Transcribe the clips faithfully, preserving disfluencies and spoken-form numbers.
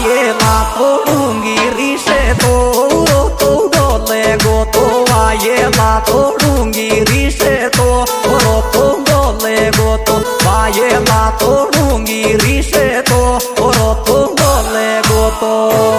वायेला तोड़ूंगी रीसे तो रो तो डोले गो तो वायेला तोड़ूंगी रीसे तो रो तो डोले गो तो वायेला तोड़ूंगी रीसे तो रो तो डोले गो तो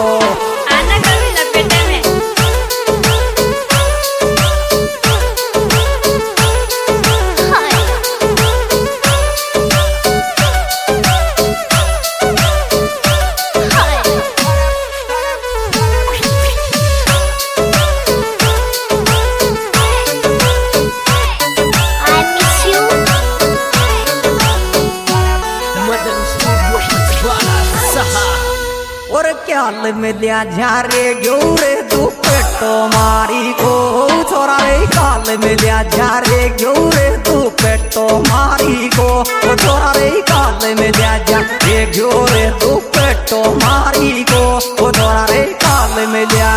क्याल मिलिया झारे ग्योरे दुपट्टो मारी को छोरा रे काल मिलिया झारे ग्योरे दुपट्टो मारी को छोरा रे काल मिलिया झारे ग्योरे दुपट्टो मारी को छोरा रे काल मिलिया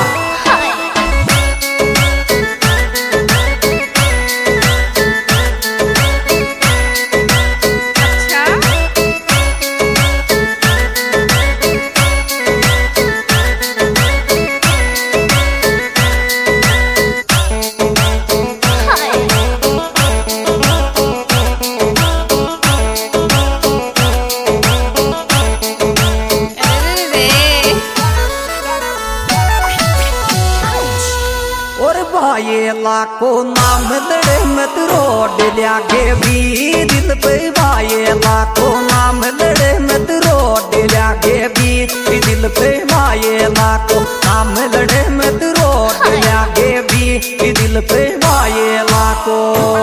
वायेला को नाम लड़े मत रोड लागे भी दिल पे वायेला को नाम लड़े मत रोड लागे भी दिल पे वायेला को नाम लड़े मत रोड लागे भी दिल पे वायेला को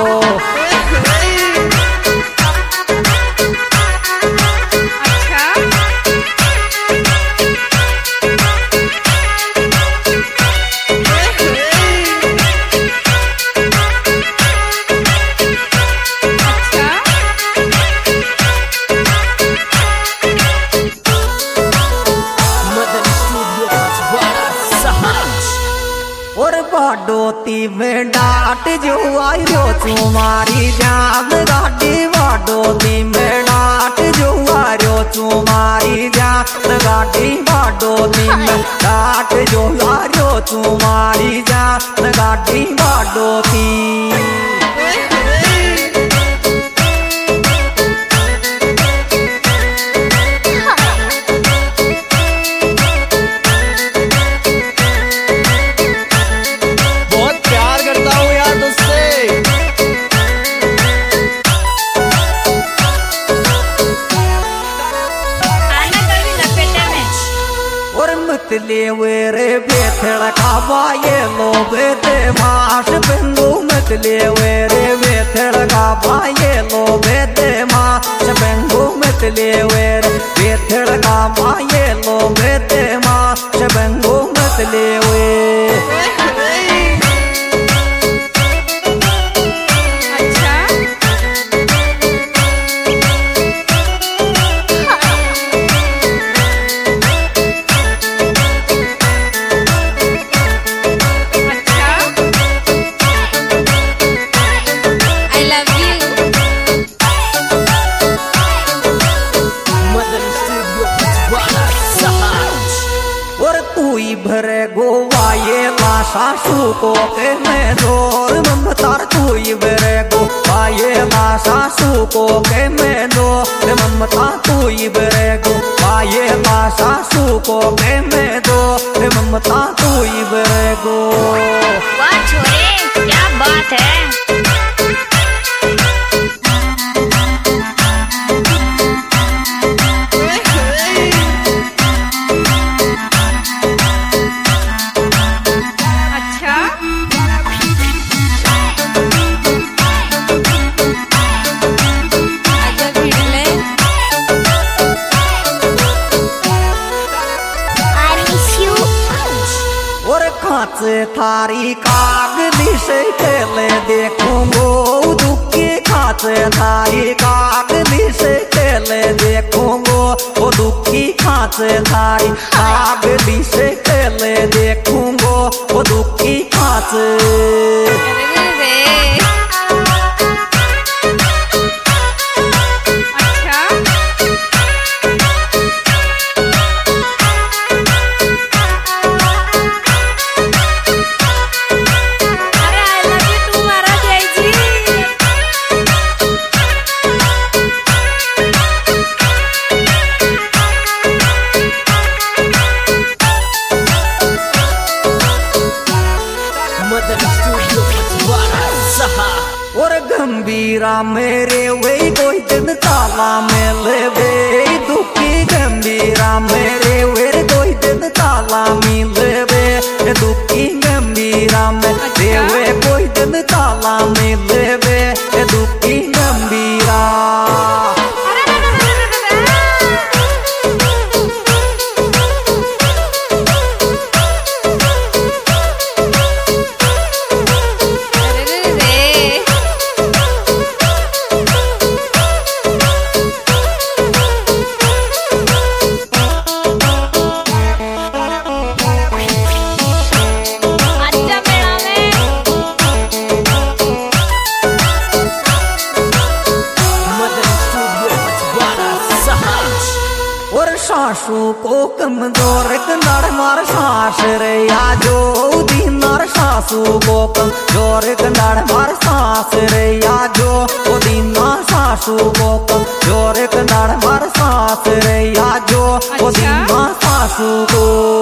बाडोती में डाट जो आयो तुम्हारी जान गाड़ी बाडोती में डाट जो आयो तुम्हारी जान गाड़ी बाडोती में डाट जो आयो तुम्हारी जान गाड़ी बाडोती ले रे बेथड़ का बाये लो बेते माश बिंदु मत ले रे बेथड़ का बाये लो बेते माश बिंदु मत ले रे बेथड़ का बाये लो बेते माश बिंदु मत ले भरे गोवायेला सासू को के मैं जोर ममतार तू भरे गोवायेला सासू को के मैं दो ममता तू भरे गोवायेला सासू को के मैं दो ममता तू भरे गो वाह छोरे क्या बात है। थारी कागली से खेले देखूंगो दुखी खाते थारी कागली से खेले देखूंगो वो दुखी खाते थारी कागली से खेले देखूंगो वो दुखी खाते गंभीरा मेरे वे कोई दिन ताला में लेवे दुखी गंभीरा मेरे वे कोई दिन ताला में लेवे दुखी गंभीरा मेरे वे कोई दिन ताला में लेवे दुखी गंभीरा। सासू को कमजोर कनाड़ मार सास रे आजो दीनार सासू को कमजोर कनाड़ मार सास रे आजो ओ दीना सासू को कमजोर कनाड़ मार सास रे आजो ओ दीना सासू को।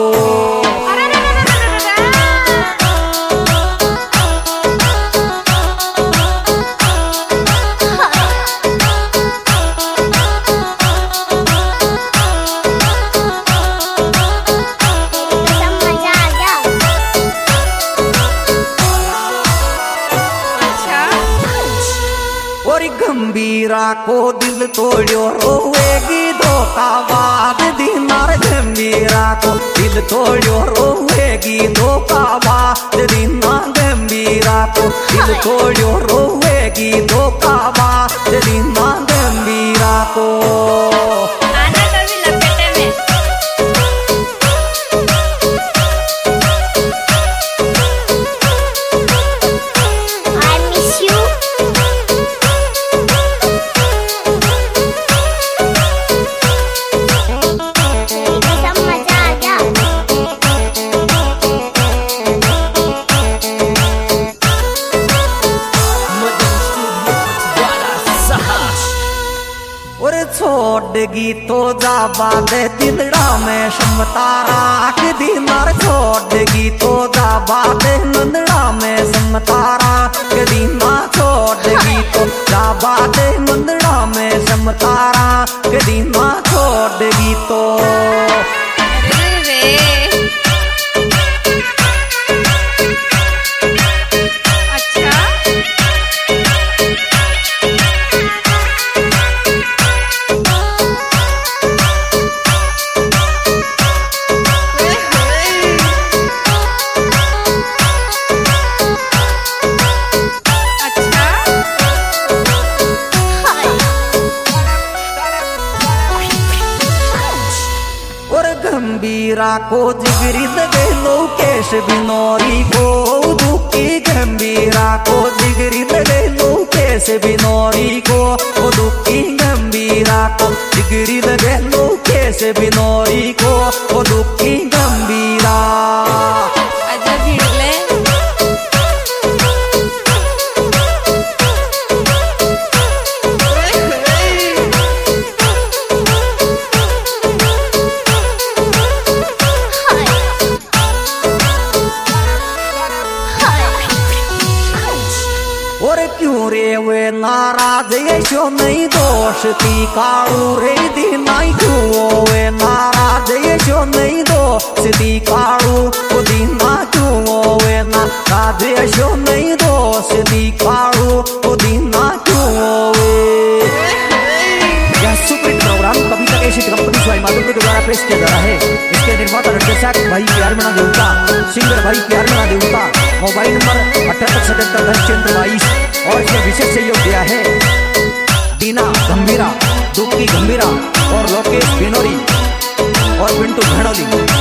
गंभीरा को दिल तोड़ो रोवेगी धोखा बाद दीनार गंभीरा को दिल तोड़ो रोवेगी धोखा बाद दीना गंभीरा को दिल तोड़ो रोवेगी धोखा बाद दीना गंभीरा को। छोड़गी तो जाबा दे दिलड़ा में समतारा के दीनार छोड़गी तो जाबा दे नंदड़ा में समतारा के दीना छोड़गी तो जाबा दे नंदड़ा में समतारा के दीना छोड़गी तो। गंभीरा को जिगरी लगे लोकेश बिनोरी को दुखी गंभीरा को जिगरी लगे लोकेश बिनोरी को दुखी गंभीरा को जिगरी लगे लोकेश बिनोरी को दुखी गंभीरा। क्यों रे वे नाराज यशो नहीं दोषती काड़ू रे दीनाई क्यों वे नाराज यशो नहीं दोषती काड़ू वो दीना क्यों वे नाराज यशो नहीं दोषती काड़ू वो दीना क्यों वे। यह super programme Kavita cassette company स्वाई माधुर्य के द्वारा पेश किया जा रहा है। इसके निर्माता निर्देशक भाई प्यार मना देवता, सिंगर भाई प्यार मना देवता, मोबाइल नंबर अठहत्तर सतहत्तर दस चंद्र बाईस और इसमें विशेष सहयोग दिया है दीना गंभीरा, दुखी गंभीरा और लोकेश बिनोरी और पिंटू घड़ोली।